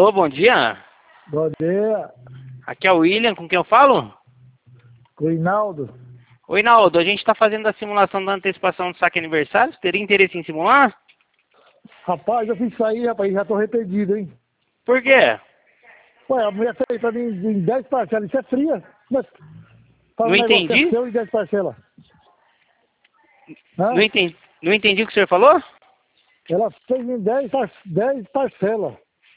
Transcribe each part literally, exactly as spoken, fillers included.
Alô, bom dia. Bom dia, Aqui é o William, com quem eu falo? com o Hinaldo. Oi, Naldo, a gente está fazendo a simulação da antecipação do saque aniversário. Você teria interesse em simular? Rapaz, eu fiz isso aí, rapaz, já tô arrependido, hein? Por quê? Ué, a mulher fez pra mim em dez parcelas, isso é fria. Mas faz Não um negócio que é entendi. seu em dez parcelas. Hã? Não entendi, não entendi o que o senhor falou? Ela fez em dez par- dez parcelas.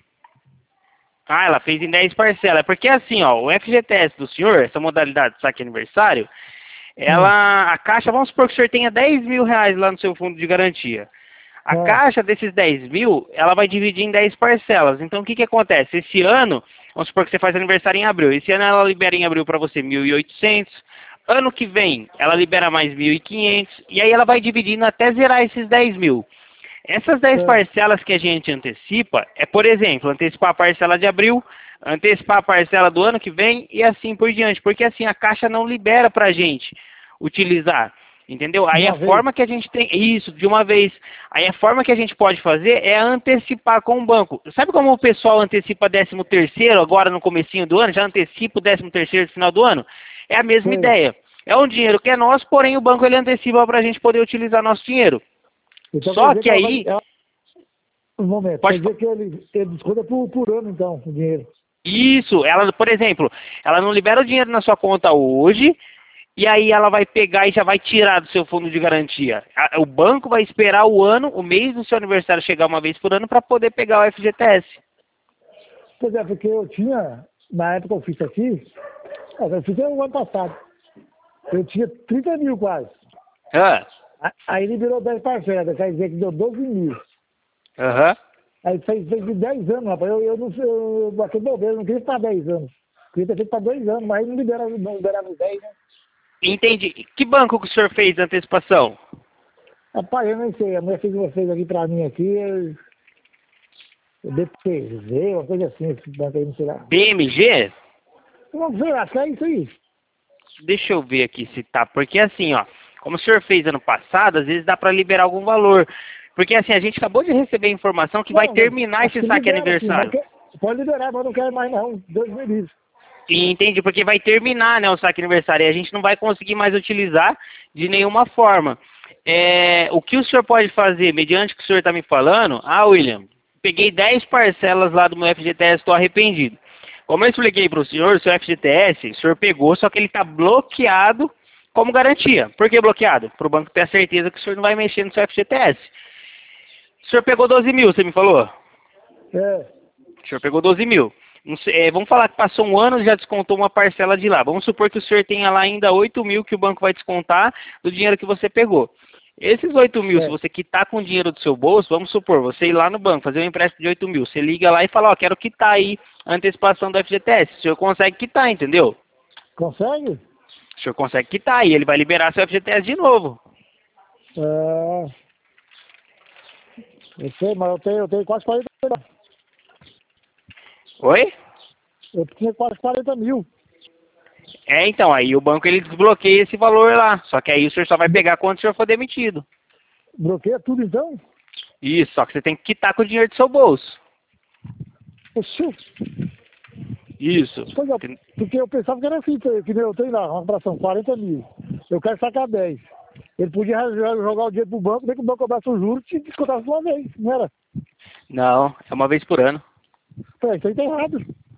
Ah, ela fez em dez parcelas. É porque assim, ó, o F G T S do senhor, essa modalidade de saque aniversário, Hum. ela, a caixa, vamos supor que o senhor tenha dez mil reais lá no seu fundo de garantia. A Ah. caixa desses dez mil, ela vai dividir em dez parcelas. Então, o que que acontece? Esse ano, vamos supor que você faz aniversário em abril. Esse ano ela libera em abril para você mil e oitocentos. Ano que vem, ela libera mais mil e quinhentos. E aí ela vai dividindo até zerar esses dez mil. Essas dez É. parcelas que a gente antecipa, é, por exemplo, antecipar a parcela de abril, antecipar a parcela do ano que vem e assim por diante. Porque assim, a caixa não libera para a gente utilizar. Entendeu? Aí Uma a vez. forma que a gente tem, isso, de uma vez, aí a forma que a gente pode fazer é antecipar com o banco. Sabe como o pessoal antecipa décimo terceiro agora no comecinho do ano, já antecipa o décimo terceiro no final do ano? É a mesma Sei. ideia. É um dinheiro que é nosso, porém o banco ele antecipa para a gente poder utilizar nosso dinheiro. Então quer Só dizer que que ela vai. aí, Ela... Um momento, pode, quer dizer que ele, ele desconta por, por ano, então, o dinheiro. isso, ela, por exemplo, ela não libera o dinheiro na sua conta hoje, e aí ela vai pegar e já vai tirar do seu fundo de garantia. A- O banco vai esperar o ano, o mês do seu aniversário chegar uma vez por ano para poder pegar o F G T S. Pois é, porque eu tinha, na época que eu fiz isso aqui, é, eu fiz o ano passado, eu tinha trinta mil quase. Ah, A- Aí liberou dez parcelas, quer dizer que deu doze mil. aham. Aí fez, fez de dez anos, rapaz. Eu, eu não sei, eu batei bobeira, eu não queria ficar dez anos. Queria ter feito para dois anos, mas aí não liberava, não liberava os dez, né? Entendi. Que banco que o senhor fez a antecipação? Rapaz, eu nem sei, a mulher fez vocês aqui pra mim aqui, eu, eu B P Z, uma coisa assim, esse banco aí, não sei lá. B M G? Não sei, acho que é isso aí. Deixa eu ver aqui se tá. Porque assim, ó, como o senhor fez ano passado, às vezes dá para liberar algum valor. Porque assim, a gente acabou de receber a informação que vai Não, mas terminar acho esse que saque libera, sim, mas aniversário. quer, pode liberar, mas não quero mais não, Deus me livre. E entende? Porque vai terminar, né, o saque aniversário e a gente não vai conseguir mais utilizar de nenhuma forma. É, o que o senhor pode fazer, mediante o que o senhor está me falando? Ah, William, peguei dez parcelas lá do meu F G T S, estou arrependido. Como eu expliquei para o senhor, o seu F G T S, o senhor pegou, só que ele está bloqueado como garantia. Por que bloqueado? Para o banco ter a certeza que o senhor não vai mexer no seu F G T S. O senhor pegou doze mil, você me falou? É, O senhor pegou doze mil. Não sei, é, vamos falar que passou um ano e já descontou uma parcela de lá. Vamos supor que o senhor tenha lá ainda oito mil que o banco vai descontar do dinheiro que você pegou. Esses oito mil, se é, você quitar com o dinheiro do seu bolso, vamos supor, você ir lá no banco, fazer um empréstimo de oito mil. Você liga lá e fala, ó, quero quitar aí a antecipação do F G T S. O senhor consegue quitar, entendeu? consegue? O senhor consegue quitar e ele vai liberar seu F G T S de novo. É, eu sei, mas eu tenho, eu tenho quase quarenta mil. Oi? Eu tinha quase quarenta mil. É, então, aí o banco ele desbloqueia esse valor lá. Só que aí o senhor só vai pegar quando o senhor for demitido. Bloqueia tudo então? Isso, só que você tem que quitar com o dinheiro do seu bolso. Oxi, Isso. pois é, porque eu pensava que era assim, que nem eu tenho lá, uma fração, quarenta mil. Eu quero sacar dez. Ele podia jogar o dinheiro pro banco, nem que o banco cobrasse o juro e descontasse uma vez, não era? Não, é uma vez por ano. Pô, isso aí tá errado.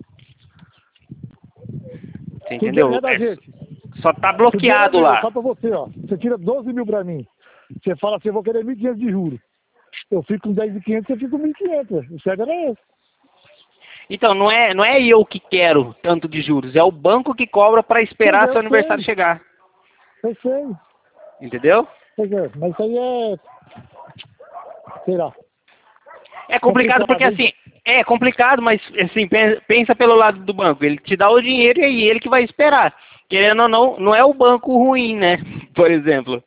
Você Tudo é entendeu? da É, gente. só tá Tudo bloqueado é lá. só pra você, ó. Você tira doze mil pra mim. Você fala assim, eu vou querer mil e quinhentos de juros. Eu fico com dez mil e quinhentos, você fica com mil e quinhentos. O certo era esse. Então, não é, não é eu que quero tanto de juros, é o banco que cobra para esperar Pois é, seu eu aniversário sei. chegar. Eu sei. Entendeu? Pois é, mas isso aí é... Sei lá. É complicado porque Complicado, hein? assim, é complicado, mas assim, pen- pensa pelo lado do banco. Ele te dá o dinheiro e aí ele que vai esperar. Querendo ou não, não é o banco ruim, né? Por exemplo.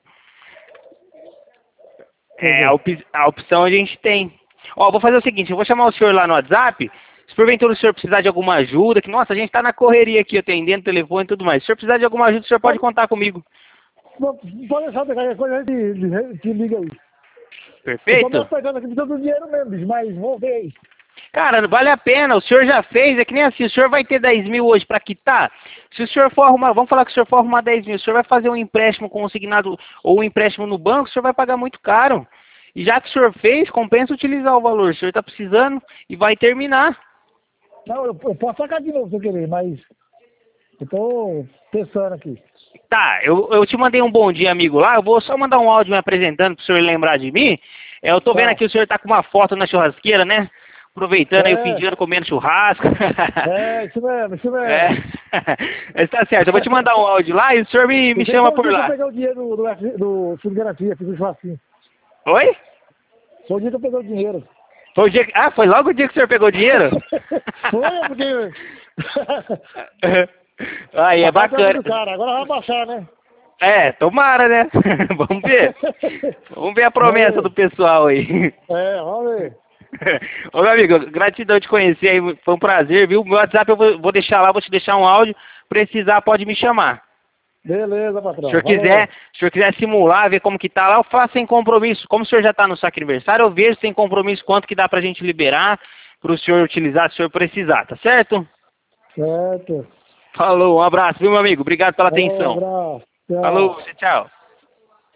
Pois É, a, é. op- a opção a gente tem. Ó, vou fazer o seguinte, eu vou chamar o senhor lá no WhatsApp. Se porventura o senhor precisar de alguma ajuda, que nossa, a gente tá na correria aqui, atendendo telefone e tudo mais. Se o senhor precisar de alguma ajuda, o senhor pode Pode, contar comigo. pode deixar de qualquer coisa, a gente te liga aí. Eu tô me Perfeito? apertando aqui precisando do dinheiro mesmo, bicho, mas vou ver aí. Cara, vale a pena, o senhor já fez, é que nem assim, o senhor vai ter dez mil hoje para quitar, se o senhor for arrumar, vamos falar que o senhor for arrumar dez mil, o senhor vai fazer um empréstimo consignado ou um empréstimo no banco, o senhor vai pagar muito caro. E já que o senhor fez, compensa utilizar o valor, o senhor está precisando e vai terminar. Não, eu, eu posso sacar de novo se eu querer, mas eu tô pensando aqui. Tá, eu, eu te mandei um bom dia, amigo, lá, eu vou só mandar um áudio me apresentando para o senhor lembrar de mim. É, eu tô vendo Tá. aqui o senhor tá com uma foto na churrasqueira, né? Aproveitando aí o fim É. de ano comendo churrasco. É, isso mesmo, isso mesmo. É. Mas tá certo, eu vou te mandar um áudio lá e o senhor me, me E chama foi o por dia que lá. eu peguei o dinheiro do, do, F- do Fundo de Garantia, fiz um churrasquinho. Oi? Foi o dia que eu peguei o dinheiro. Foi o dia que... Ah, foi logo o dia que o senhor pegou o dinheiro? Foi, porque... Aí, é A parte era bacana. do cara, agora vai baixar, né? É, tomara, né? Vamos ver. Vamos ver a promessa do pessoal aí. É, vamos ver. Ô, meu amigo, gratidão de conhecer aí, foi um prazer, viu? Meu WhatsApp eu vou, vou deixar lá, vou te deixar um áudio. Precisar, pode me chamar. Beleza, patrão. Se o senhor Falou. quiser, se o senhor quiser simular, ver como que tá lá, eu faço sem compromisso. Como o senhor já tá no saque aniversário, eu vejo sem compromisso quanto que dá pra gente liberar pro senhor utilizar, se o senhor precisar, tá certo? Certo. Falou, um abraço, viu, meu amigo? Obrigado pela atenção. Um abraço. Tchau. Falou, tchau.